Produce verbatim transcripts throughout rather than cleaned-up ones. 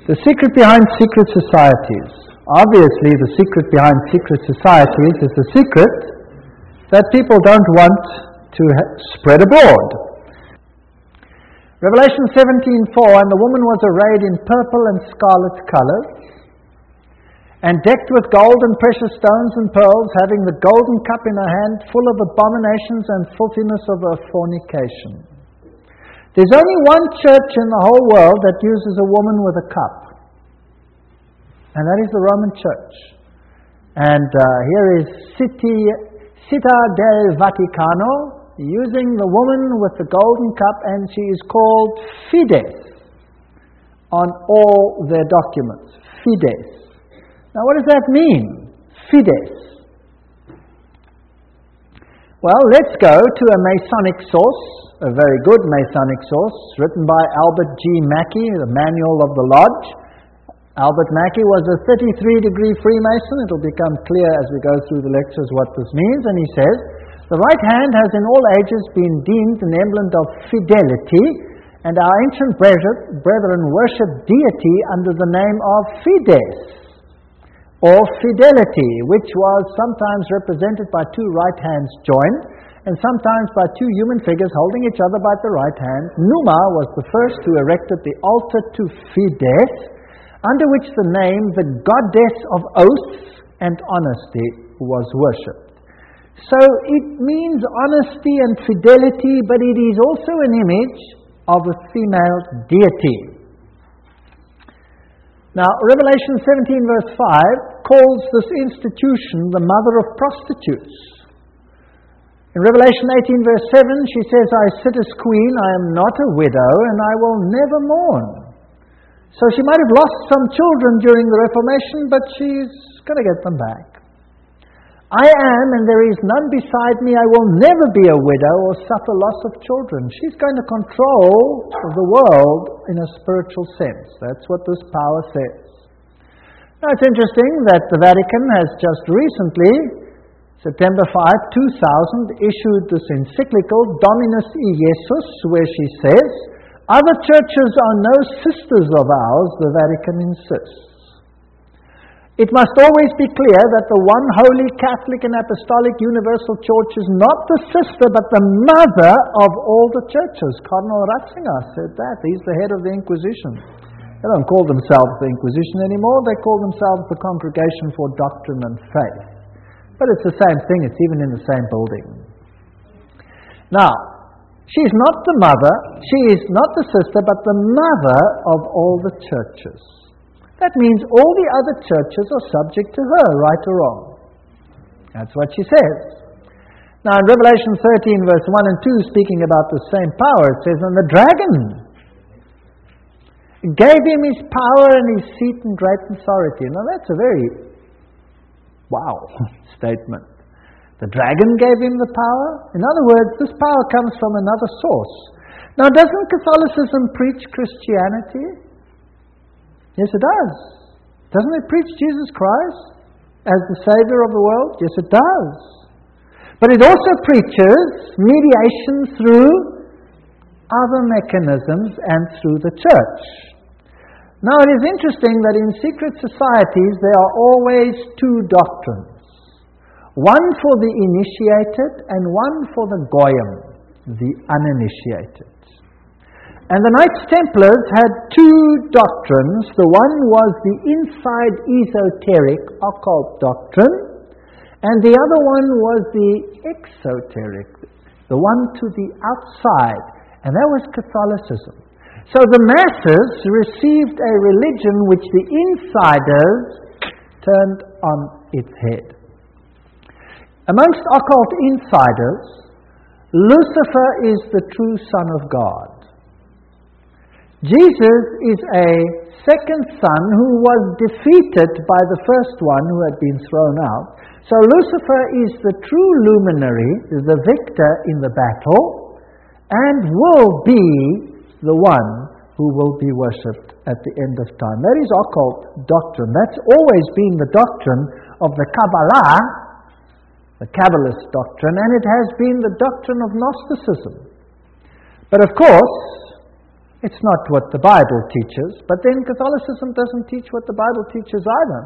The secret behind secret societies. Obviously, the secret behind secret societies is the secret that people don't want to ha- spread abroad. Revelation seventeen four, and the woman was arrayed in purple and scarlet colors, and decked with gold and precious stones and pearls, having the golden cup in her hand, full of abominations and filthiness of her fornication. There's only one church in the whole world that uses a woman with a cup, and that is the Roman Church. And uh, here is City, Città del Vaticano, using the woman with the golden cup, and she is called Fides on all their documents. Fides. Now what does that mean? Fides. Well, let's go to a Masonic source, a very good Masonic source, written by Albert G. Mackey, the Manual of the Lodge. Albert Mackey was a thirty-three degree Freemason. It will become clear as we go through the lectures what this means. And he says, the right hand has in all ages been deemed an emblem of fidelity, and our ancient brethren worshipped deity under the name of Fides, or fidelity, which was sometimes represented by two right hands joined, and sometimes by two human figures holding each other by the right hand. Numa was the first who erected the altar to Fides, under which the name, the goddess of oaths and honesty, was worshipped. So it means honesty and fidelity, but it is also an image of a female deity. Now, Revelation seventeen verse five calls this institution the mother of prostitutes. In Revelation eighteen verse seven, she says, I sit as queen, I am not a widow, and I will never mourn. So she might have lost some children during the Reformation, but she's going to get them back. I am, and there is none beside me. I will never be a widow or suffer loss of children. She's going to control the world in a spiritual sense. That's what this power says. Now, it's interesting that the Vatican has just recently, September fifth, two thousand, issued this encyclical, Dominus Iesus, where she says, other churches are no sisters of ours, the Vatican insists. It must always be clear that the one holy Catholic and Apostolic Universal Church is not the sister but the mother of all the churches. Cardinal Ratzinger said that. He's the head of the Inquisition. They don't call themselves the Inquisition anymore. They call themselves the Congregation for Doctrine and Faith. But it's the same thing. It's even in the same building. Now, she's not the mother. She is not the sister but the mother of all the churches. That means all the other churches are subject to her, right or wrong. That's what she says. Now in Revelation thirteen verse one and two, speaking about the same power, it says, and the dragon gave him his power and his seat and great authority. Now that's a very wow statement. The dragon gave him the power. In other words, this power comes from another source. Now doesn't Catholicism preach Christianity? Yes, it does. Doesn't it preach Jesus Christ as the Savior of the world? Yes, it does. But it also preaches mediation through other mechanisms and through the church. Now, it is interesting that in secret societies there are always two doctrines. One for the initiated and one for the goyim, the uninitiated. And the Knights Templars had two doctrines. The one was the inside esoteric occult doctrine, and the other one was the exoteric, the one to the outside, and that was Catholicism. So the masses received a religion which the insiders turned on its head. Amongst occult insiders, Lucifer is the true Son of God. Jesus is a second son who was defeated by the first one who had been thrown out. So Lucifer is the true luminary, the victor in the battle, and will be the one who will be worshipped at the end of time. That is occult doctrine. That's always been the doctrine of the Kabbalah, the Kabbalist doctrine, and it has been the doctrine of Gnosticism. But of course, It's not what the Bible teaches, but then Catholicism doesn't teach what the Bible teaches either.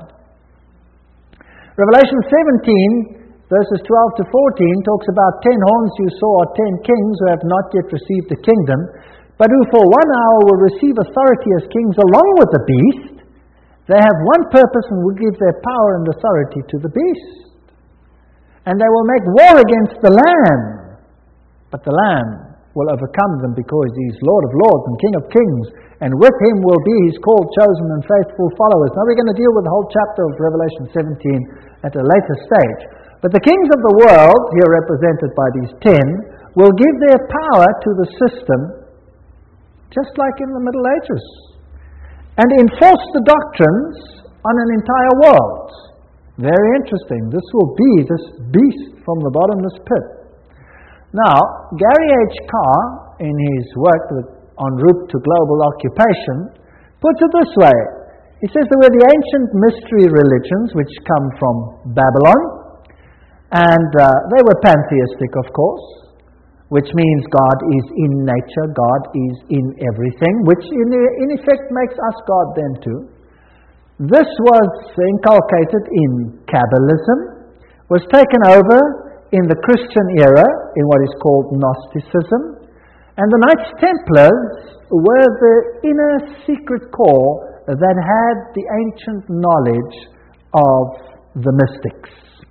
Revelation seventeen, verses twelve to fourteen, talks about ten horns you saw are ten kings who have not yet received the kingdom, but who for one hour will receive authority as kings along with the beast. They have one purpose and will give their power and authority to the beast. And they will make war against the Lamb. But the Lamb will overcome them because he is Lord of lords and King of kings. And with him will be his called, chosen and faithful followers. Now we're going to deal with the whole chapter of Revelation seventeen at a later stage. But the kings of the world, here represented by these ten, will give their power to the system, just like in the Middle Ages, and enforce the doctrines on an entire world. Very interesting. This will be this beast from the bottomless pit. Now, Gary H. Carr, in his work with, En Route to Global Occupation, puts it this way. He says there were the ancient mystery religions which come from Babylon, and uh, they were pantheistic, of course, which means God is in nature, God is in everything, which in, in effect makes us God then too. This was inculcated in Kabbalism, was taken over in the Christian era in what is called Gnosticism, and the Knights Templars were the inner secret core that had the ancient knowledge of the mystics.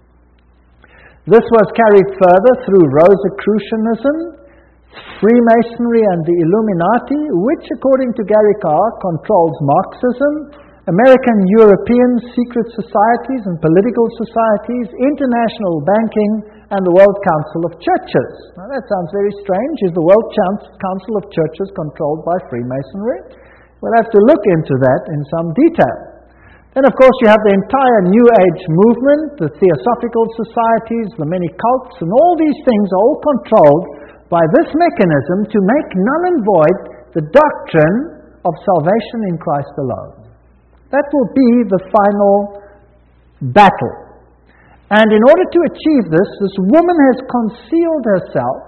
This was carried further through Rosicrucianism, Freemasonry and the Illuminati, which according to Gary Carr controls Marxism, American European secret societies and political societies, international banking, and the World Council of Churches. Now that sounds very strange. Is the World Council of Churches controlled by Freemasonry? We'll have to look into that in some detail. Then, of course, you have the entire New Age movement, the Theosophical societies, the many cults, and all these things are all controlled by this mechanism to make null and void the doctrine of salvation in Christ alone. That will be the final battle. And in order to achieve this, this woman has concealed herself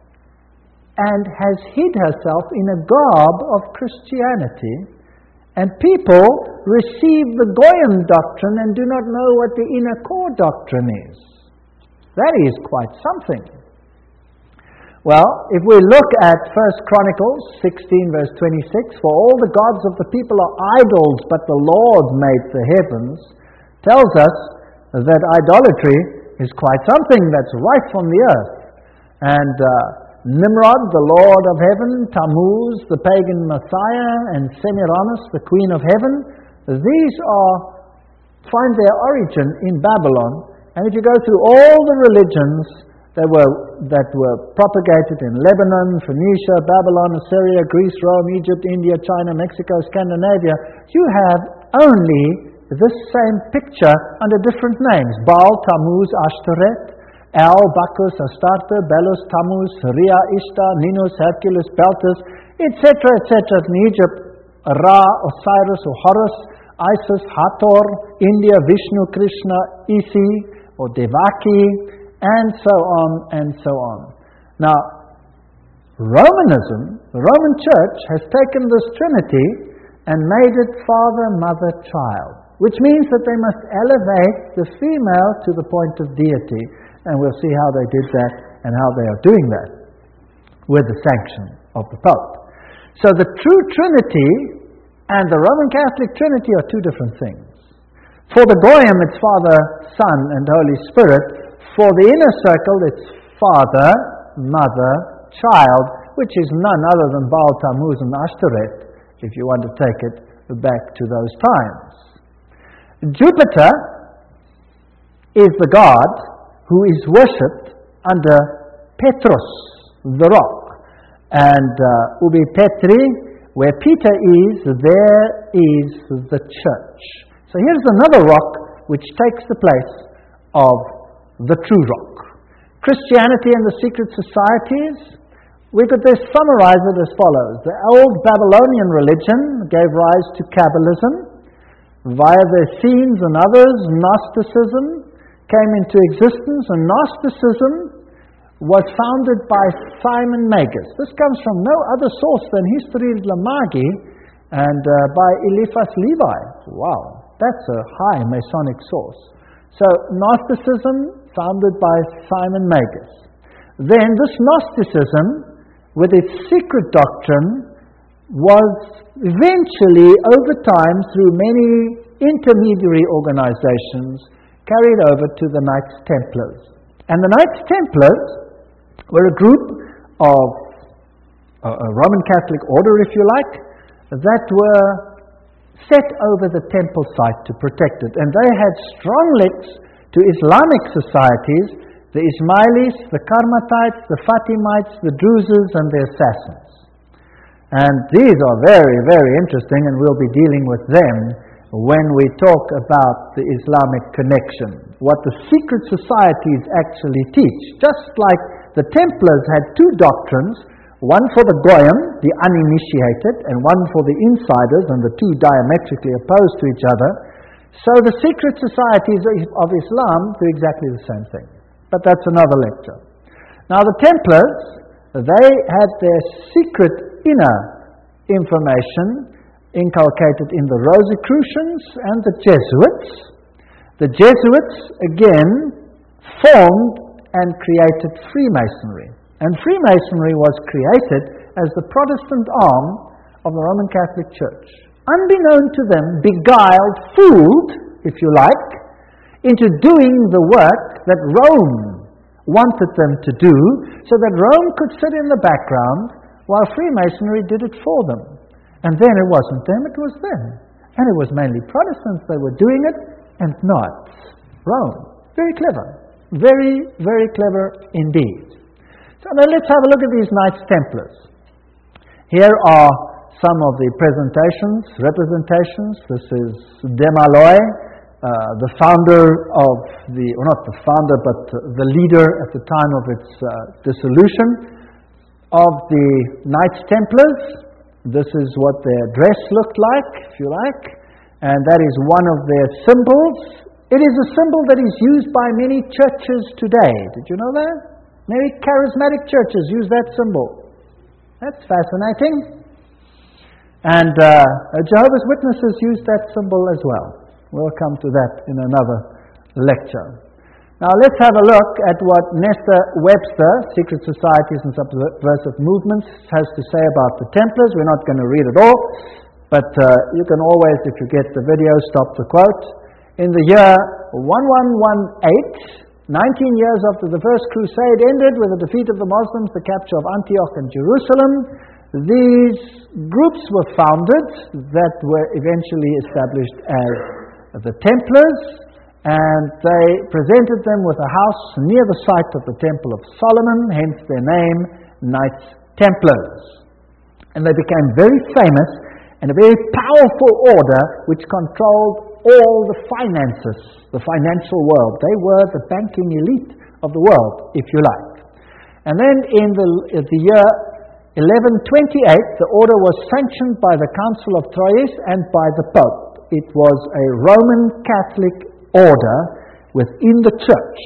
and has hid herself in a garb of Christianity. And people receive the Goyim doctrine and do not know what the inner core doctrine is. That is quite something. Well, if we look at First Chronicles sixteen, verse twenty-six, for all the gods of the people are idols, but the Lord made the heavens, tells us that idolatry is quite something that's right from the earth. And uh, Nimrod, the Lord of heaven, Tammuz, the pagan Messiah, and Semiramis, the queen of heaven, these are find their origin in Babylon. And if you go through all the religions that were that were propagated in Lebanon, Phoenicia, Babylon, Assyria, Greece, Rome, Egypt, India, China, Mexico, Scandinavia, you have only this same picture under different names: Baal, Tammuz, Ashtoreth, El, Bacchus, Astarte, Belus, Tammuz, Rhea, Ishtar, Ninus, Hercules, Beltus, et cetera, et cetera. In Egypt, Ra, Osiris, or Horus, Isis, Hathor, India, Vishnu, Krishna, Isi, or Devaki, and so on and so on. Now, Romanism, the Roman Church, has taken this Trinity and made it Father, Mother, Child, which means that they must elevate the female to the point of deity. And we'll see how they did that and how they are doing that with the sanction of the Pope. So the true Trinity and the Roman Catholic Trinity are two different things. For the Goyim, it's Father, Son, and Holy Spirit. For the inner circle, it's Father, Mother, Child, which is none other than Baal, Tammuz, and Ashtoreth, if you want to take it back to those times. Jupiter is the god who is worshipped under Petrus, the rock. And uh, Ubi Petri, where Peter is, there is the church. So here's another rock which takes the place of the true rock. Christianity and the secret societies, we could just summarize it as follows. The old Babylonian religion gave rise to Kabbalism. Via the Essenes and others, Gnosticism came into existence, and Gnosticism was founded by Simon Magus. This comes from no other source than History Lamagi and uh, by Eliphas Levi. Wow, that's a high Masonic source. So, Gnosticism founded by Simon Magus. Then this Gnosticism, with its secret doctrine, was eventually, over time, through many intermediary organizations, carried over to the Knights Templars. And the Knights Templars were a group of a, a Roman Catholic order, if you like, that were set over the temple site to protect it. And they had strong links to Islamic societies, the Ismailis, the Karmatites, the Fatimites, the Druzes, and the Assassins. And these are very, very interesting, and we'll be dealing with them when we talk about the Islamic connection, what the secret societies actually teach. Just like the Templars had two doctrines, one for the Goyim, the uninitiated, and one for the insiders, and the two diametrically opposed to each other. So the secret societies of Islam do exactly the same thing. But that's another lecture. Now the Templars, they had their secret inner information inculcated in the Rosicrucians and the Jesuits. The Jesuits, again, formed and created Freemasonry. And Freemasonry was created as the Protestant arm of the Roman Catholic Church. Unbeknown to them, beguiled, fooled, if you like, into doing the work that Rome wanted them to do, so that Rome could sit in the background while Freemasonry did it for them. And then it wasn't them, it was them. And it was mainly Protestants that were doing it, and not Rome. Very clever. Very, very clever indeed. So now let's have a look at these Knights Templars. Here are some of the presentations, representations. This is Desmaloy, uh, the founder of the, or not the founder, but the leader at the time of its uh, dissolution of the Knights Templars. This is what their dress looked like, if you like, and that is one of their symbols. It is a symbol that is used by many churches today. Did you know that? Many charismatic churches use that symbol. That's fascinating. And uh, Jehovah's Witnesses use that symbol as well. We'll come to that in another lecture. Now let's have a look at what Nestor Webster, Secret Societies and Subversive Movements, has to say about the Templars. We're not going to read it all, but uh, you can always, if you get the video, stop the quote. In the year eleven eighteen, nineteen years after the First Crusade ended with the defeat of the Muslims, the capture of Antioch and Jerusalem, these groups were founded that were eventually established as the Templars. And they presented them with a house near the site of the Temple of Solomon, hence their name, Knights Templars. And they became very famous and a very powerful order which controlled all the finances, the financial world. They were the banking elite of the world, if you like. And then in the, in the year eleven twenty-eight, the order was sanctioned by the Council of Troyes and by the Pope. It was a Roman Catholic order within the church.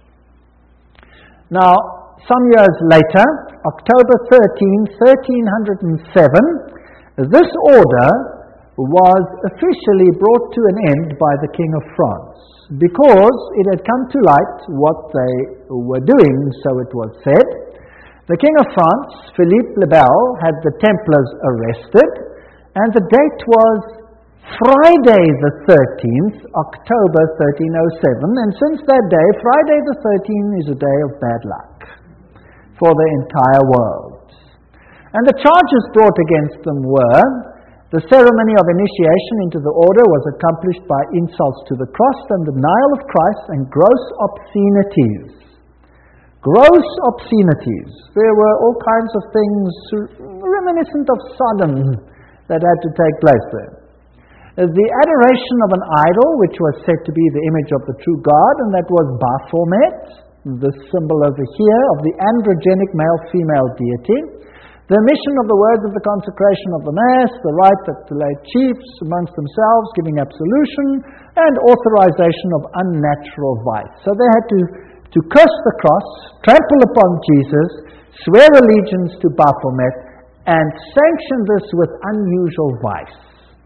Now, some years later, October thirteenth, thirteen oh seven, this order was officially brought to an end by the King of France, because it had come to light what they were doing, so it was said. The King of France, Philippe le Bel, had the Templars arrested, and the date was Friday the thirteenth, October thirteen oh seven, and since that day, Friday the thirteenth is a day of bad luck for the entire world. And the charges brought against them were: the ceremony of initiation into the order was accomplished by insults to the cross and denial of Christ and gross obscenities. Gross obscenities. There were all kinds of things reminiscent of Sodom that had to take place there. The adoration of an idol, which was said to be the image of the true God, and that was Baphomet, the symbol over here of the androgenic male-female deity. The omission of the words of the consecration of the Mass, the right that the lay chiefs amongst themselves giving absolution, and authorization of unnatural vice. So they had to to curse the cross, trample upon Jesus, swear allegiance to Baphomet, and sanction this with unusual vice.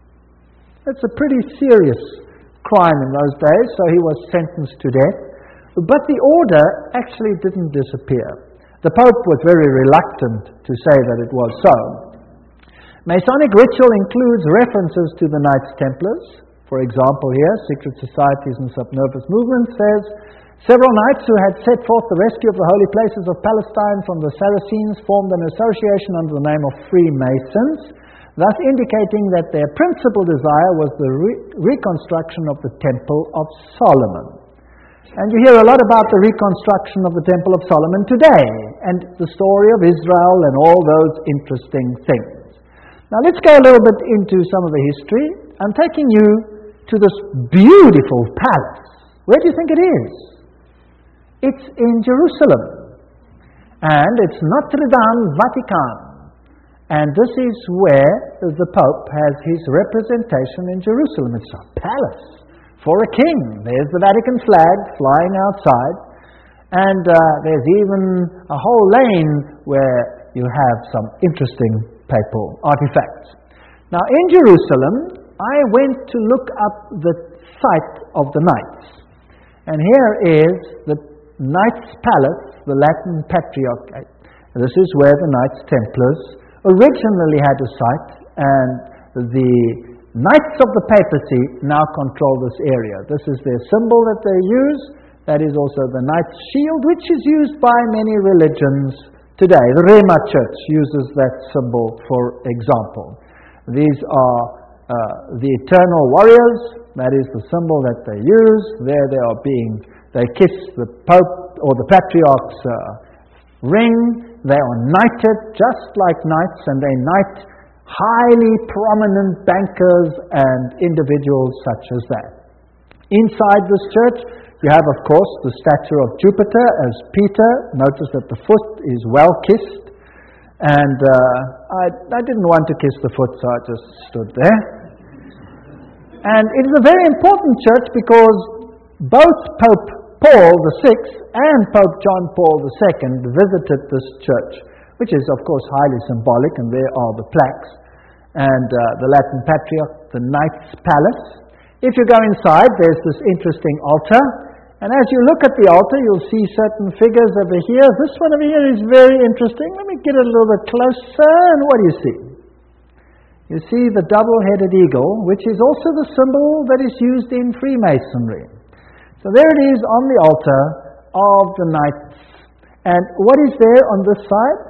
That's a pretty serious crime in those days, so he was sentenced to death. But the order actually didn't disappear. The Pope was very reluctant to say that it was so. Masonic ritual includes references to the Knights Templars. For example here, Secret Societies and Subnervous Movements says, several knights who had set forth the rescue of the holy places of Palestine from the Saracens formed an association under the name of Freemasons, thus indicating that their principal desire was the re- reconstruction of the Temple of Solomon. And you hear a lot about the reconstruction of the Temple of Solomon today, and the story of Israel and all those interesting things. Now let's go a little bit into some of the history. I'm taking you to this beautiful palace. Where do you think it is? It's in Jerusalem. And it's Notre Dame Vatican. And this is where the Pope has his representation in Jerusalem. It's a palace for a king. There's the Vatican flag flying outside. And uh, there's even a whole lane where you have some interesting papal artifacts. Now in Jerusalem, I went to look up the site of the Knights. And here is the Knights Palace, the Latin Patriarchate. This is where the Knights Templars originally had a site, and the Knights of the Papacy now control this area. This is their symbol that they use. That is also the Knight's shield, which is used by many religions today. The Rema Church uses that symbol, for example. These are uh, the eternal warriors. That is the symbol that they use. There they are being, they kiss the Pope or the Patriarch's uh, ring. They are knighted just like knights, and they knight highly prominent bankers and individuals such as that. Inside this church, you have, of course, the statue of Jupiter as Peter. Notice that the foot is well kissed. And uh, I, I didn't want to kiss the foot, so I just stood there. And it is a very important church because both Pope Paul the Sixth and Pope John Paul the Second visited this church, which is, of course, highly symbolic, and there are the plaques. And uh, the Latin Patriarch, the Knights Palace. If you go inside, there's this interesting altar. And as you look at the altar, you'll see certain figures over here. This one over here is very interesting. Let me get it a little bit closer. And what do you see? You see the double-headed eagle, which is also the symbol that is used in Freemasonry. So there it is on the altar of the Knights. And what is there on this side?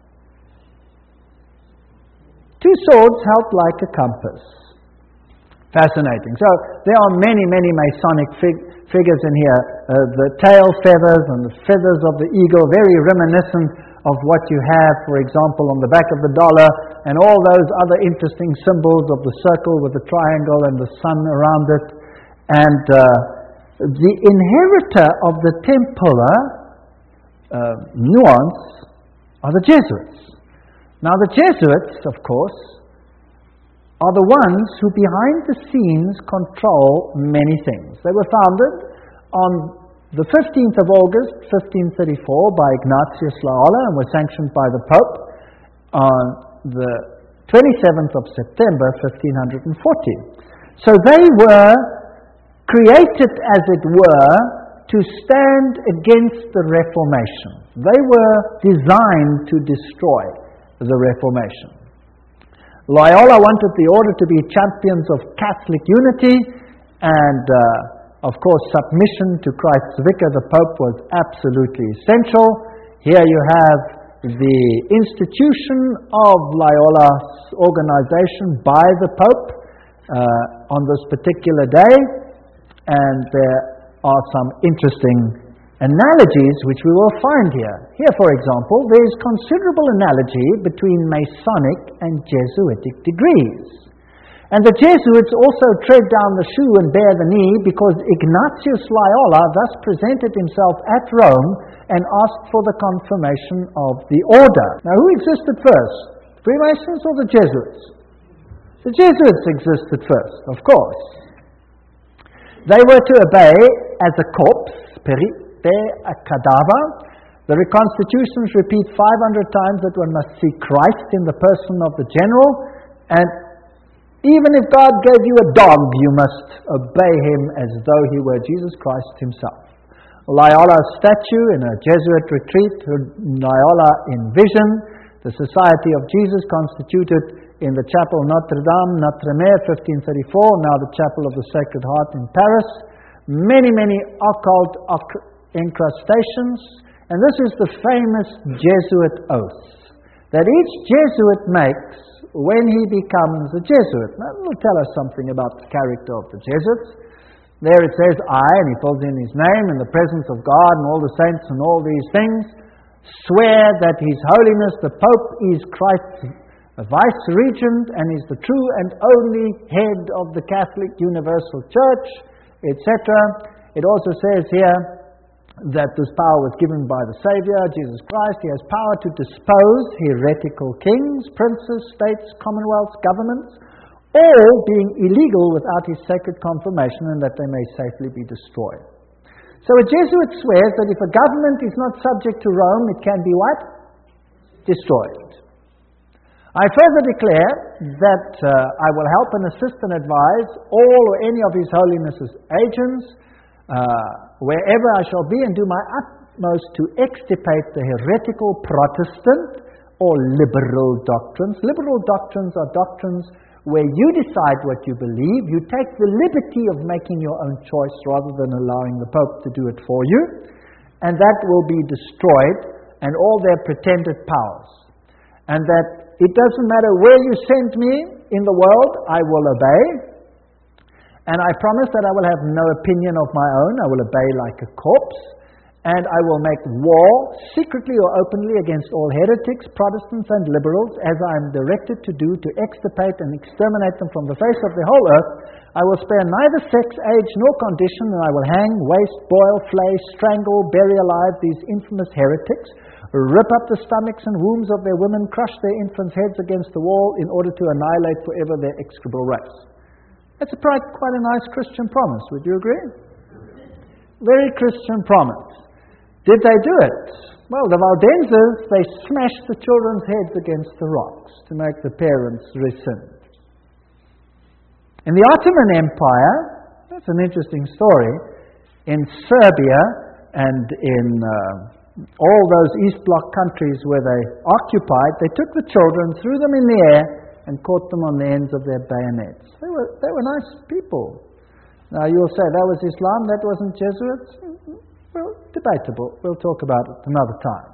Two swords held like a compass. Fascinating. So there are many, many Masonic fig- figures in here. Uh, the tail feathers and the feathers of the eagle, very reminiscent of what you have, for example, on the back of the dollar, and all those other interesting symbols of the circle with the triangle and the sun around it. And uh, the inheritor of the Templar uh, nuance are the Jesuits. Now the Jesuits, of course, are the ones who behind the scenes control many things. They were founded on the fifteenth of August, fifteen thirty-four, by Ignatius Loyola and were sanctioned by the Pope on the twenty-seventh of September, fifteen forty. So they were created, as it were, to stand against the Reformation. They were designed to destroy the Reformation. Loyola wanted the order to be champions of Catholic unity, and uh, of course submission to Christ's vicar, the Pope, was absolutely essential. Here you have the institution of Loyola's organization by the Pope uh, on this particular day, and there are some interesting analogies which we will find here. Here, for example, there is considerable analogy between Masonic and Jesuitic degrees. And the Jesuits also tread down the shoe and bear the knee because Ignatius Loyola thus presented himself at Rome and asked for the confirmation of the order. Now, who existed first? Freemasons or the Jesuits? The Jesuits existed first, of course. They were to obey as a corps, peri- spare a cadaver. The reconstitutions repeat five hundred times that one must see Christ in the person of the general, and even if God gave you a dog, you must obey him as though he were Jesus Christ himself. Loyola statue in a Jesuit retreat, Loyola in vision, the Society of Jesus constituted in the Chapel Notre Dame, Notre Dame, fifteen thirty-four, now the Chapel of the Sacred Heart in Paris. Many, many occult incrustations. And this is the famous Jesuit oath that each Jesuit makes when he becomes a Jesuit. Now, it will tell us something about the character of the Jesuits. There it says, I, and he pulls in his name, in the presence of God and all the saints and all these things, swear that His Holiness the Pope is Christ's vice-regent and is the true and only head of the Catholic Universal Church, et cetera. It also says here that this power was given by the Savior, Jesus Christ. He has power to dispose heretical kings, princes, states, commonwealths, governments, all being illegal without his sacred confirmation, and that they may safely be destroyed. So a Jesuit swears that if a government is not subject to Rome, it can be what? Destroyed. I further declare that uh, I will help and assist and advise all or any of His Holiness's agents uh, wherever I shall be, and do my utmost to extirpate the heretical Protestant or liberal doctrines. Liberal doctrines are doctrines where you decide what you believe. You take the liberty of making your own choice rather than allowing the Pope to do it for you. And that will be destroyed, and all their pretended powers. And that it doesn't matter where you send me in the world, I will obey. And I promise that I will have no opinion of my own. I will obey like a corpse. And I will make war, secretly or openly, against all heretics, Protestants and liberals, as I am directed to do, to extirpate and exterminate them from the face of the whole earth. I will spare neither sex, age, nor condition, and I will hang, waste, boil, flay, strangle, bury alive these infamous heretics, rip up the stomachs and wombs of their women, crush their infants' heads against the wall in order to annihilate forever their execrable race. That's a quite, quite a nice Christian promise. Would you agree? Very Christian promise. Did they do it? Well, the Waldenses, they smashed the children's heads against the rocks to make the parents rescind. In the Ottoman Empire, that's an interesting story, in Serbia and in uh, all those East Bloc countries where they occupied, they took the children, threw them in the air, and caught them on the ends of their bayonets. They were, they were nice people. Now you'll say, that was Islam, that wasn't Jesuits? Well, debatable. We'll talk about it another time.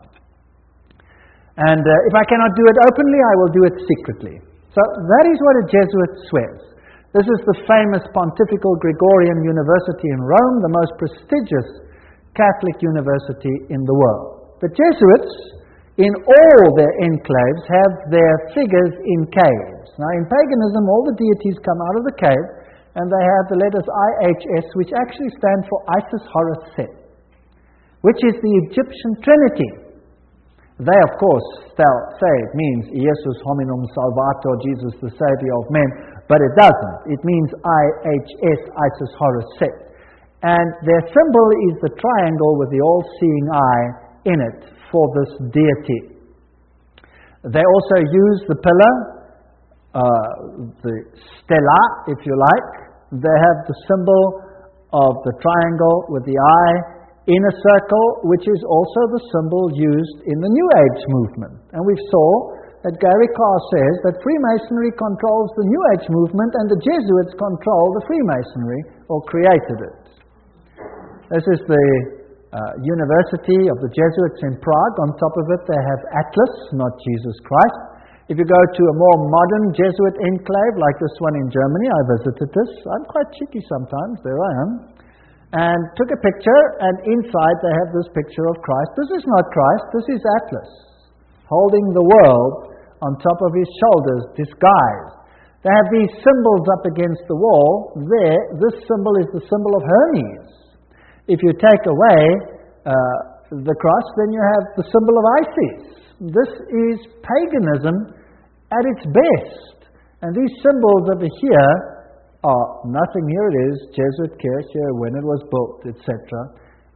And uh, if I cannot do it openly, I will do it secretly. So that is what a Jesuit swears. This is the famous Pontifical Gregorian University in Rome, the most prestigious Catholic university in the world. The Jesuits, in all their enclaves, have their figures in caves. Now, in paganism, all the deities come out of the cave, and they have the letters I H S, which actually stand for Isis, Horus, Set, which is the Egyptian Trinity. They, of course, say it means Jesus hominum salvator, Jesus the Savior of men, but it doesn't. It means I H S, Isis, Horus, Set. And their symbol is the triangle with the all-seeing eye in it for this deity. They also use the pillar, uh, the stela, if you like. They have the symbol of the triangle with the eye in a circle, which is also the symbol used in the New Age movement. And we saw that Gary Carr says that Freemasonry controls the New Age movement and the Jesuits control the Freemasonry, or created it. This is the uh, University of the Jesuits in Prague. On top of it they have Atlas, not Jesus Christ. If you go to a more modern Jesuit enclave, like this one in Germany, I visited this. I'm quite cheeky sometimes, there I am. And took a picture, and inside they have this picture of Christ. This is not Christ, this is Atlas, holding the world on top of his shoulders, disguised. They have these symbols up against the wall. There, this symbol is the symbol of Hermes. If you take away uh, the cross, then you have the symbol of Isis. This is paganism at its best. And these symbols over here are nothing. Here it is, Jesuit Kirche, when it was built, et cetera.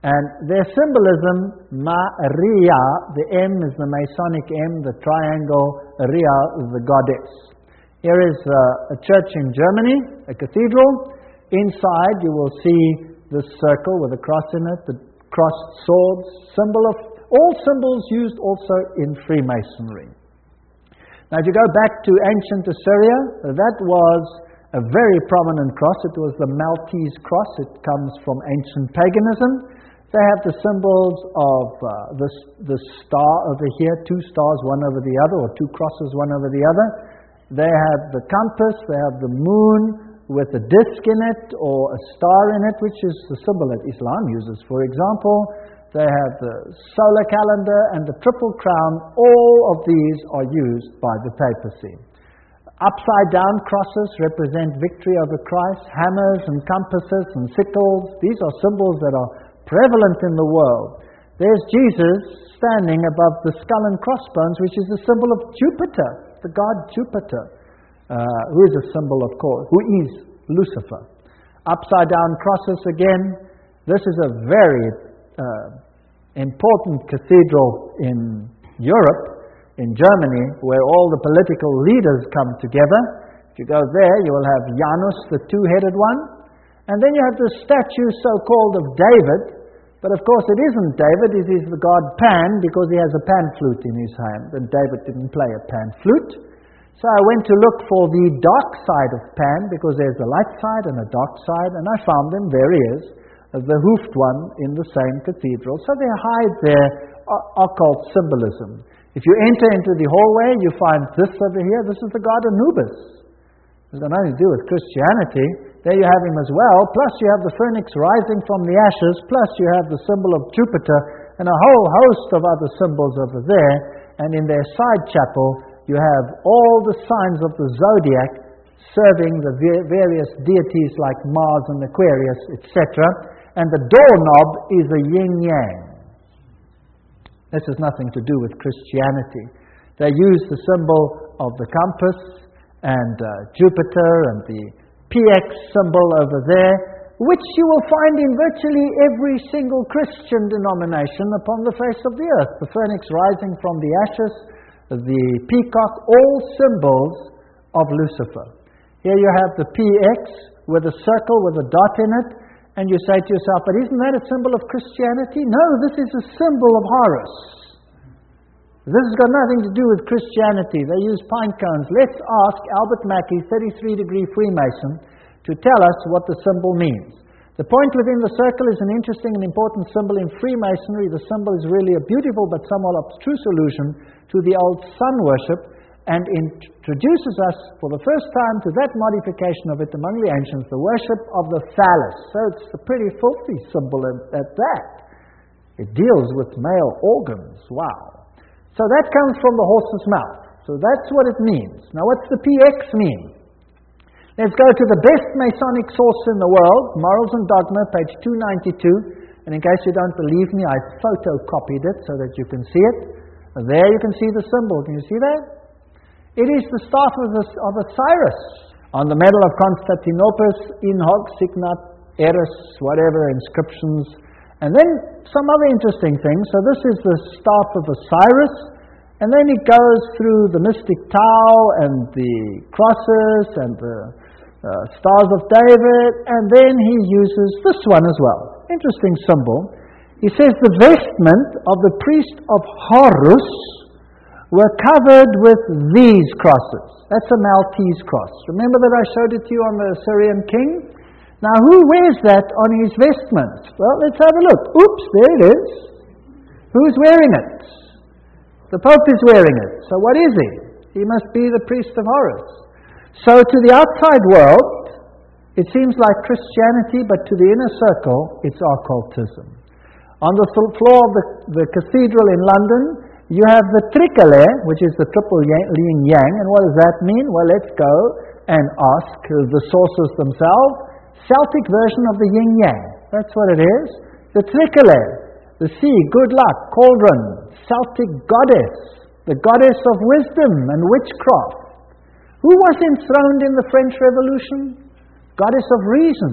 And their symbolism, Maria, the M is the Masonic M, the triangle, Ria is the goddess. Here is uh, a church in Germany, a cathedral. Inside you will see this circle with a cross in it, the crossed swords, symbol of, all symbols used also in Freemasonry. Now if you go back to ancient Assyria, that was a very prominent cross. It was the Maltese cross. It comes from ancient paganism. They have the symbols of uh, the, the star over here, two stars, one over the other, or two crosses, one over the other. They have the compass, they have the moon with a disc in it, or a star in it, which is the symbol that Islam uses, for example. They have the solar calendar and the triple crown. All of these are used by the papacy. Upside-down crosses represent victory over Christ. Hammers and compasses and sickles, these are symbols that are prevalent in the world. There's Jesus standing above the skull and crossbones, which is a symbol of Jupiter, the god Jupiter, uh, who is a symbol, of course, who is Lucifer. Upside-down crosses again. This is a very uh, important cathedral in Europe, in Germany, where all the political leaders come together. If you go there, you will have Janus, the two-headed one. And then you have the statue so-called of David. But of course it isn't David, it is the god Pan, because he has a pan flute in his hand. And David didn't play a pan flute. So I went to look for the dark side of Pan, because there's a light side and a dark side. And I found them, there he is, the hoofed one in the same cathedral. So they hide their occult symbolism. If you enter into the hallway, you find this over here. This is the god Anubis. It's got nothing to do with Christianity. There you have him as well. Plus you have the phoenix rising from the ashes. Plus you have the symbol of Jupiter and a whole host of other symbols over there. And in their side chapel, you have all the signs of the zodiac serving the various deities like Mars and Aquarius, et cetera. And the doorknob is a yin-yang. This has nothing to do with Christianity. They use the symbol of the compass and uh, Jupiter and the P X symbol over there, which you will find in virtually every single Christian denomination upon the face of the earth. The phoenix rising from the ashes, the peacock, all symbols of Lucifer. Here you have the P X with a circle with a dot in it, and you say to yourself, but isn't that a symbol of Christianity? No, this is a symbol of Horus. This has got nothing to do with Christianity. They use pine cones. Let's ask Albert Mackey, thirty-three degree Freemason, to tell us what the symbol means. The point within the circle is an interesting and important symbol in Freemasonry. The symbol is really a beautiful but somewhat abstruse allusion to the old sun worship, and introduces us for the first time to that modification of it among the ancients, the worship of the phallus. So it's a pretty filthy symbol at that. It deals with male organs. Wow. So that comes from the horse's mouth. So that's what it means. Now what's the P X mean? Let's go to the best Masonic source in the world, Morals and Dogma, page two ninety-two. And in case you don't believe me, I photocopied it so that you can see it. And there you can see the symbol. Can you see that? It is the staff of, the, of Osiris. On the medal of Constantinople, in hoc signat eris, whatever, inscriptions. And then some other interesting things. So this is the staff of Osiris. And then it goes through the mystic Tau and the crosses and the uh, stars of David. And then he uses this one as well. Interesting symbol. He says the vestment of the priest of Horus were covered with these crosses. That's a Maltese cross. Remember that I showed it to you on the Assyrian king? Now who wears that on his vestments? Well, let's have a look. Oops, there it is. Who's wearing it? The Pope is wearing it. So what is he? He must be the priest of Horus. So to the outside world, it seems like Christianity, but to the inner circle, it's occultism. On the floor of the, the cathedral in London, you have the tricolour, which is the triple yin-yang. And what does that mean? Well, let's go and ask the sources themselves. Celtic version of the yin-yang. That's what it is. The tricolour, the sea, good luck, cauldron, Celtic goddess, the goddess of wisdom and witchcraft. Who was enthroned in the French Revolution? Goddess of reason.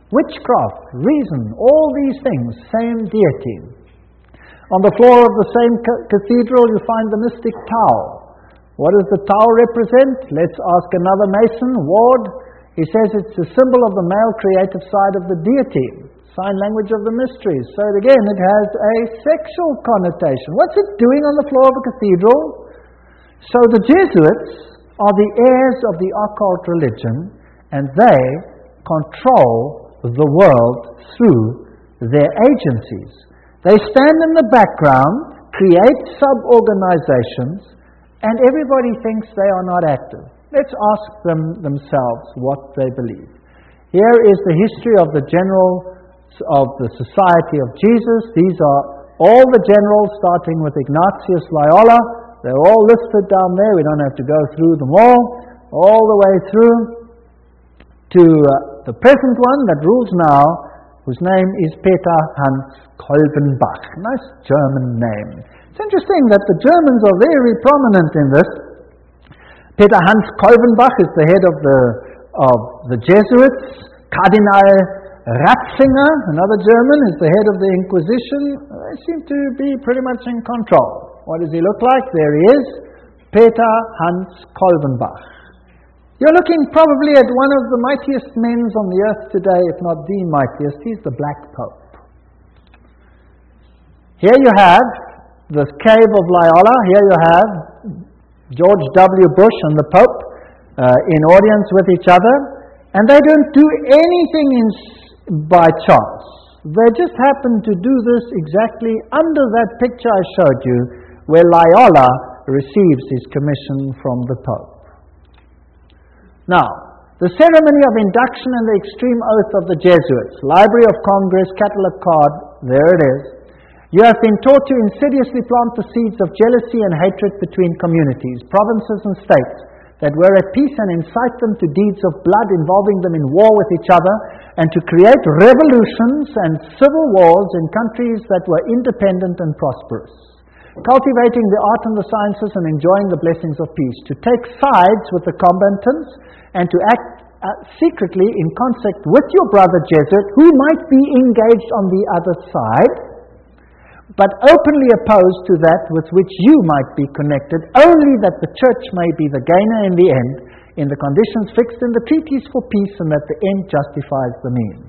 witchcraft, reason, all these things, same deity. On the floor of the same ca- cathedral you find the mystic Tau. What does the Tau represent? Let's ask another Mason, Ward. He says it's a symbol of the male creative side of the deity, sign language of the mysteries. So again, it has a sexual connotation. What's it doing on the floor of a cathedral? So the Jesuits are the heirs of the occult religion, and they control the world through their agencies. They stand in the background, create sub-organizations, and everybody thinks they are not active. Let's ask them themselves what they believe. Here is the history of the general of the Society of Jesus. These are all the generals, starting with Ignatius Loyola. They're all listed down there. We don't have to go through them all. All the way through to uh, the present one that rules now, whose name is Peter Hans Kolbenbach. Nice German name. It's interesting that the Germans are very prominent in this. Peter Hans Kolbenbach is the head of the of the Jesuits. Cardinal Ratzinger, another German, is the head of the Inquisition. They seem to be pretty much in control. What does he look like? There he is, Peter Hans Kolbenbach. You're looking probably at one of the mightiest men on the earth today, if not the mightiest. He's the Black Pope. Here you have the cave of Loyola. Here you have George W. Bush and the Pope uh, in audience with each other. And they don't do anything in, by chance. They just happen to do this exactly under that picture I showed you, where Loyola receives his commission from the Pope. Now, the ceremony of induction and the extreme oath of the Jesuits, Library of Congress, catalog card, there it is. You have been taught to insidiously plant the seeds of jealousy and hatred between communities, provinces and states that were at peace, and incite them to deeds of blood involving them in war with each other, and to create revolutions and civil wars in countries that were independent and prosperous, cultivating the art and the sciences and enjoying the blessings of peace, to take sides with the combatants and to act uh, secretly in concert with your brother Jesuit, who might be engaged on the other side, but openly opposed to that with which you might be connected, only that the church may be the gainer in the end, in the conditions fixed in the treaties for peace, and that the end justifies the means.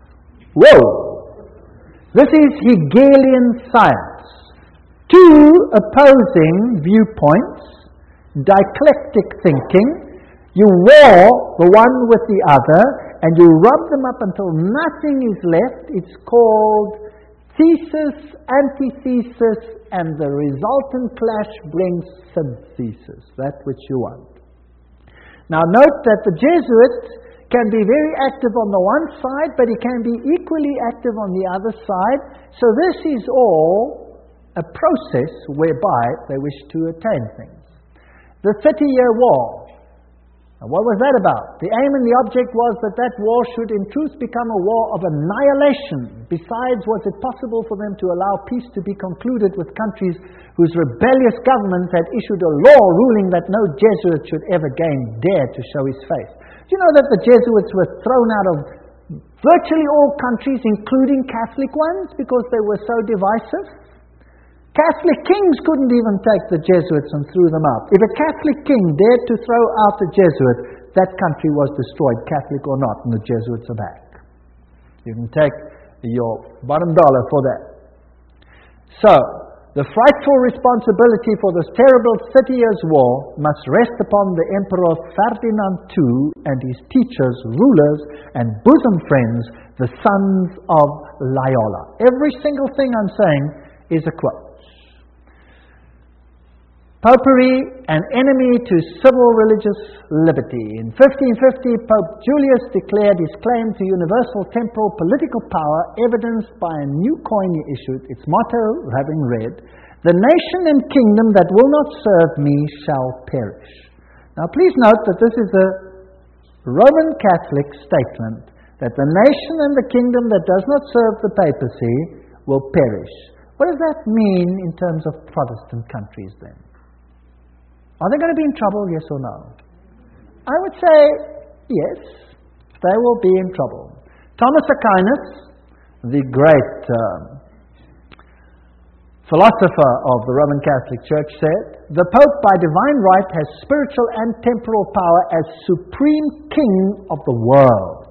Whoa! This is Hegelian science. Two opposing viewpoints, dialectic thinking. You war the one with the other, and you rub them up until nothing is left. It's called thesis, antithesis, and the resultant clash brings synthesis, that which you want. Now note that the Jesuit can be very active on the one side, but he can be equally active on the other side. So this is all a process whereby they wish to attain things. The Thirty-Year War. Now, what was that about? The aim and the object was that that war should in truth become a war of annihilation. Besides, was it possible for them to allow peace to be concluded with countries whose rebellious governments had issued a law ruling that no Jesuit should ever again dare to show his face? Do you know that the Jesuits were thrown out of virtually all countries, including Catholic ones, because they were so divisive? Catholic kings couldn't even take the Jesuits and threw them out. If a Catholic king dared to throw out a Jesuit, that country was destroyed, Catholic or not, and the Jesuits are back. You can take your bottom dollar for that. So, the frightful responsibility for this terrible Thirty Years' War must rest upon the Emperor Ferdinand the Second and his teachers, rulers, and bosom friends, the sons of Loyola. Every single thing I'm saying is a quote. Popery, an enemy to civil religious liberty. In fifteen fifty, Pope Julius declared his claim to universal temporal political power, evidenced by a new coin he issued, its motto having read, "The nation and kingdom that will not serve me shall perish." Now please note that this is a Roman Catholic statement, that the nation and the kingdom that does not serve the papacy will perish. What does that mean in terms of Protestant countries then? Are they going to be in trouble, yes or no? I would say, yes, they will be in trouble. Thomas Aquinas, the great um, philosopher of the Roman Catholic Church, said, "The Pope by divine right has spiritual and temporal power as supreme king of the world.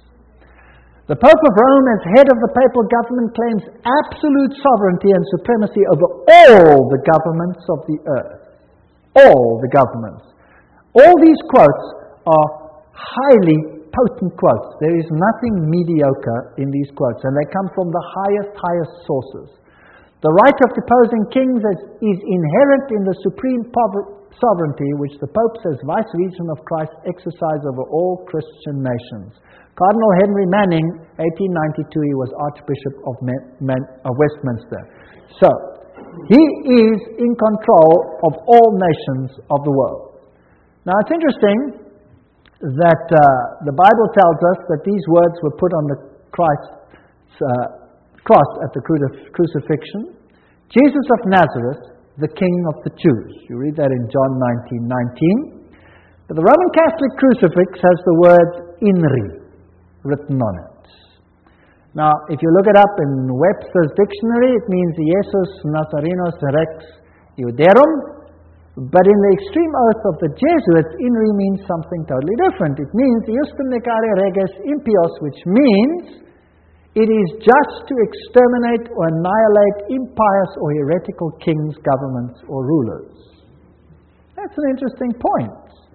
The Pope of Rome, as head of the papal government, claims absolute sovereignty and supremacy over all the governments of the earth." All the governments. All these quotes are highly potent quotes. There is nothing mediocre in these quotes, and they come from the highest, highest sources. The right of deposing kings is inherent in the supreme sovereignty which the Pope, as vice-regent of Christ, exercise over all Christian nations. Cardinal Henry Manning, eighteen ninety-two, he was Archbishop of, Man, Man, of Westminster. So, he is in control of all nations of the world. Now, it's interesting that uh, the Bible tells us that these words were put on the Christ's uh, cross at the crucifixion. Jesus of Nazareth, the King of the Jews. You read that in John nineteen nineteen. But the Roman Catholic crucifix has the word "inri" written on it. Now, if you look it up in Webster's dictionary, it means Jesus Nazarenos Rex Iuderum. But in the extreme oath of the Jesuits, "inri" means something totally different. It means "iustum necare reges impios," which means it is just to exterminate or annihilate impious or heretical kings, governments, or rulers. That's an interesting point.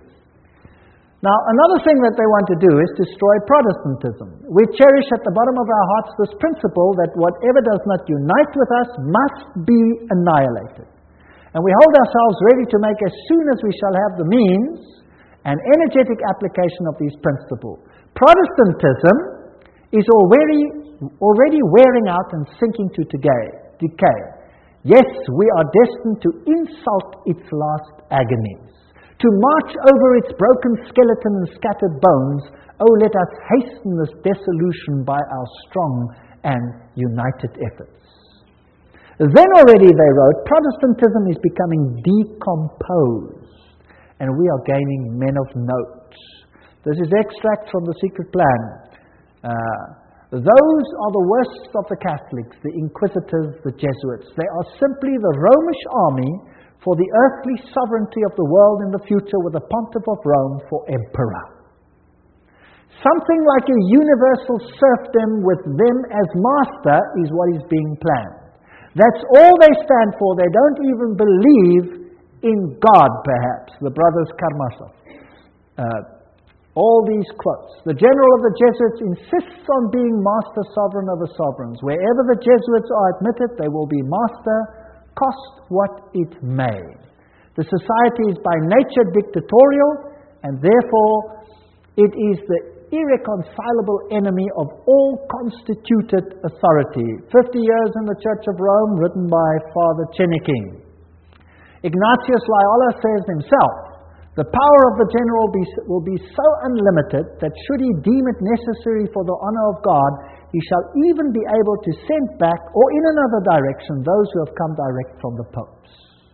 Now, another thing that they want to do is destroy Protestantism. We cherish at the bottom of our hearts this principle that whatever does not unite with us must be annihilated. And we hold ourselves ready to make, as soon as we shall have the means, an energetic application of these principles. Protestantism is already, already wearing out and sinking to decay. Yes, we are destined to insult its last agonies, to march over its broken skeleton and scattered bones. Oh, let us hasten this dissolution by our strong and united efforts. Then already, they wrote, Protestantism is becoming decomposed, and we are gaining men of note. This is extract from The Secret Plan. Uh, those are the worst of the Catholics, the Inquisitors, the Jesuits. They are simply the Romish army for the earthly sovereignty of the world in the future, with the Pontiff of Rome for emperor. Something like a universal serfdom with them as master is what is being planned. That's all they stand for. They don't even believe in God, perhaps, the brothers Karamazov. Uh, all these quotes. The general of the Jesuits insists on being master sovereign over sovereigns. Wherever the Jesuits are admitted, they will be master, cost what it may. The society is by nature dictatorial, and therefore it is the irreconcilable enemy of all constituted authority. Fifty Years in the Church of Rome, written by Father Cheniking. Ignatius Loyola says himself, the power of the general be, will be so unlimited that should he deem it necessary for the honor of God, he shall even be able to send back, or in another direction, those who have come direct from the popes.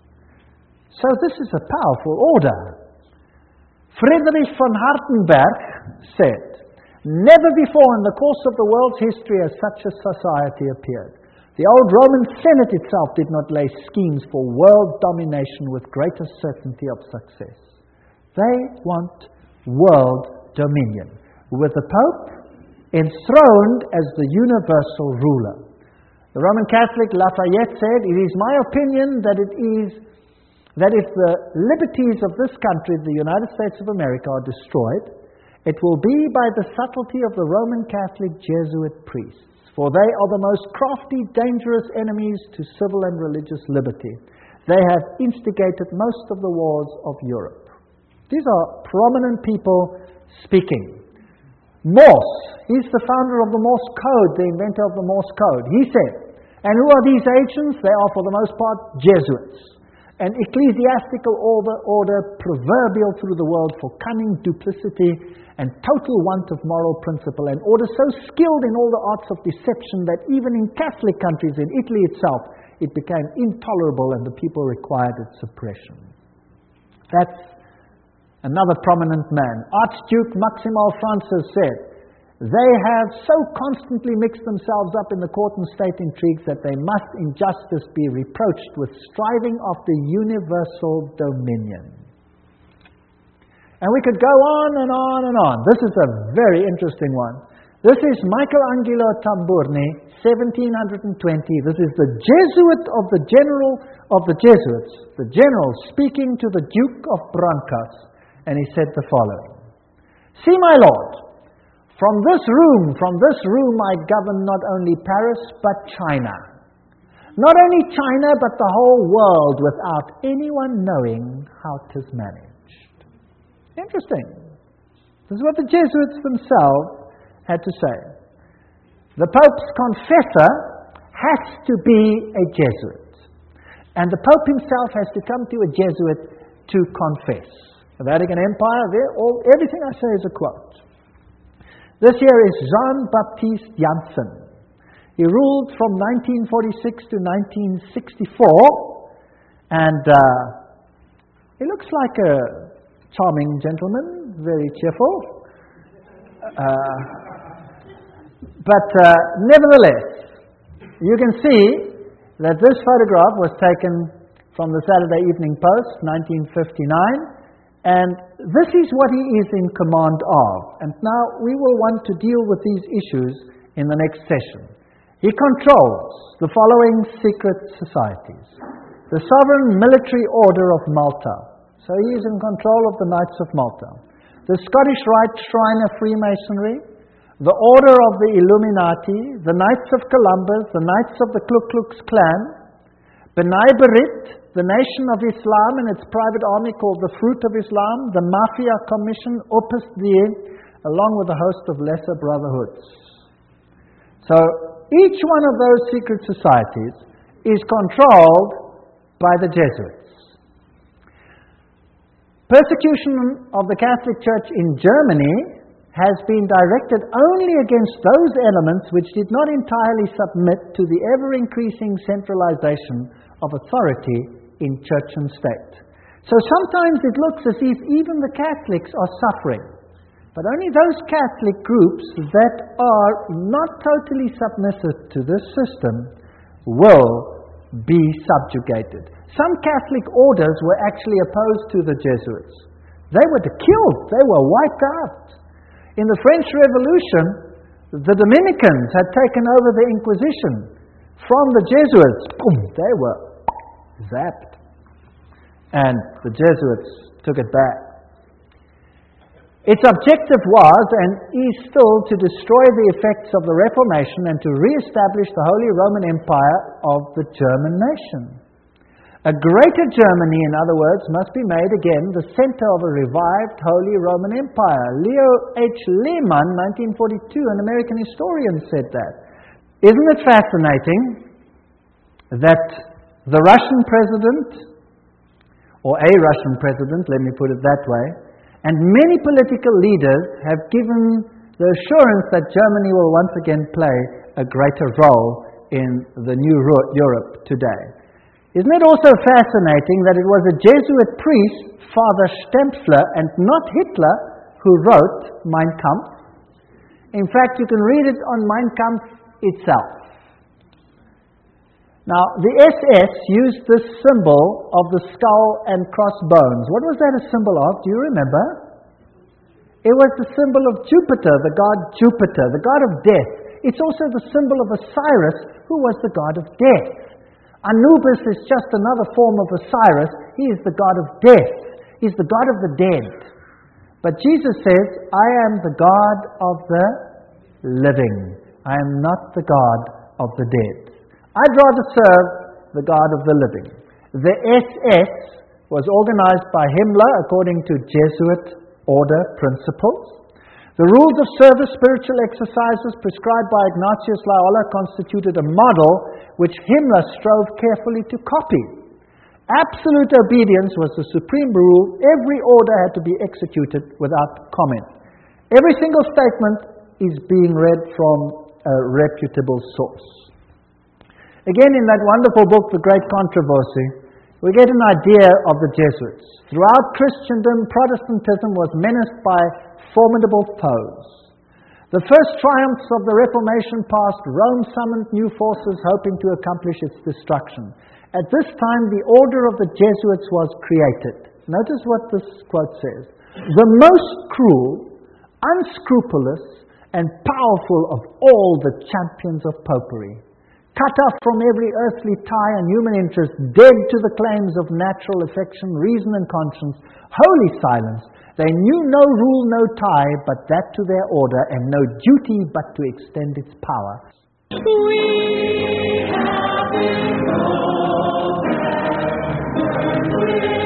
So this is a powerful order. Friedrich von Hartenberg said, never before in the course of the world's history has such a society appeared. The old Roman Senate itself did not lay schemes for world domination with greater certainty of success. They want world dominion, with the Pope enthroned as the universal ruler. The Roman Catholic Lafayette said, it is my opinion that it is that if the liberties of this country, the United States of America, are destroyed, it will be by the subtlety of the Roman Catholic Jesuit priests, for they are the most crafty, dangerous enemies to civil and religious liberty. They have instigated most of the wars of Europe. These are prominent people speaking. Morse, he's the founder of the Morse Code, the inventor of the Morse Code. He said, and who are these agents? They are for the most part Jesuits. An ecclesiastical order, order proverbial through the world for cunning, duplicity, and total want of moral principle, an order so skilled in all the arts of deception that even in Catholic countries, in Italy itself, it became intolerable and the people required its suppression. That's another prominent man. Archduke Maximal Francis said, They have so constantly mixed themselves up in the court and state intrigues that they must in justice be reproached with striving after universal dominion. And we could go on and on and on. This is a very interesting one. This is Michelangelo Tamburni, seventeen twenty. This is the Jesuit of the general of the Jesuits, the general speaking to the Duke of Brancas, and he said the following: "See, my lord, from this room, from this room I govern not only Paris, but China. Not only China, but the whole world, without anyone knowing how 'tis managed." Interesting. This is what the Jesuits themselves had to say. The Pope's confessor has to be a Jesuit. And the Pope himself has to come to a Jesuit to confess. The Vatican Empire, all, everything I say is a quote. This here is Jean-Baptiste Janssen. He ruled from nineteen forty-six to nineteen sixty-four, and uh, he looks like a charming gentleman, very cheerful. Uh, but uh, nevertheless, you can see that this photograph was taken from the Saturday Evening Post, nineteen fifty-nine, and this is what he is in command of. And now we will want to deal with these issues in the next session. He controls the following secret societies: the Sovereign Military Order of Malta. So he is in control of the Knights of Malta. The Scottish Rite Shrine of Freemasonry, the Order of the Illuminati, the Knights of Columbus, the Knights of the Ku Klux Klan, B'nai B'rith, the Nation of Islam and its private army called the Fruit of Islam, the Mafia Commission, Opus Dei, along with a host of lesser brotherhoods. So each one of those secret societies is controlled by the Jesuits. Persecution of the Catholic Church in Germany has been directed only against those elements which did not entirely submit to the ever-increasing centralization of authority in church and state. So sometimes it looks as if even the Catholics are suffering. But only those Catholic groups that are not totally submissive to this system will be subjugated. Some Catholic orders were actually opposed to the Jesuits. They were killed. They were wiped out. In the French Revolution, the Dominicans had taken over the Inquisition from the Jesuits. Boom, they were zapped. And the Jesuits took it back. Its objective was, and is still, to destroy the effects of the Reformation and to re-establish the Holy Roman Empire of the German nation. A greater Germany, in other words, must be made again the center of a revived Holy Roman Empire. Leo H. Lehman, nineteen forty-two, an American historian, said that. Isn't it fascinating that the Russian president, or a Russian president, let me put it that way, and many political leaders have given the assurance that Germany will once again play a greater role in the new Europe today. Isn't it also fascinating that it was a Jesuit priest, Father Stempfler, and not Hitler, who wrote Mein Kampf? In fact, you can read it on Mein Kampf itself. Now, the S S used this symbol of the skull and crossbones. What was that a symbol of? Do you remember? It was the symbol of Jupiter, the god Jupiter, the god of death. It's also the symbol of Osiris, who was the god of death. Anubis is just another form of Osiris. He is the god of death. He's the god of the dead. But Jesus says, I am the God of the living. I am not the God of the dead. I'd rather serve the God of the living. The S S was organized by Himmler according to Jesuit order principles. The rules of service, spiritual exercises prescribed by Ignatius Loyola constituted a model which Himmler strove carefully to copy. Absolute obedience was the supreme rule. Every order had to be executed without comment. Every single statement is being read from a reputable source. Again, in that wonderful book, The Great Controversy, we get an idea of the Jesuits. Throughout Christendom, Protestantism was menaced by formidable foes. The first triumphs of the Reformation past, Rome summoned new forces hoping to accomplish its destruction. At this time, the order of the Jesuits was created. Notice what this quote says. The most cruel, unscrupulous, and powerful of all the champions of popery. Cut off from every earthly tie and human interest, dead to the claims of natural affection, reason and conscience, wholly silenced, they knew no rule, no tie, but that to their order, and no duty but to extend its power. We have been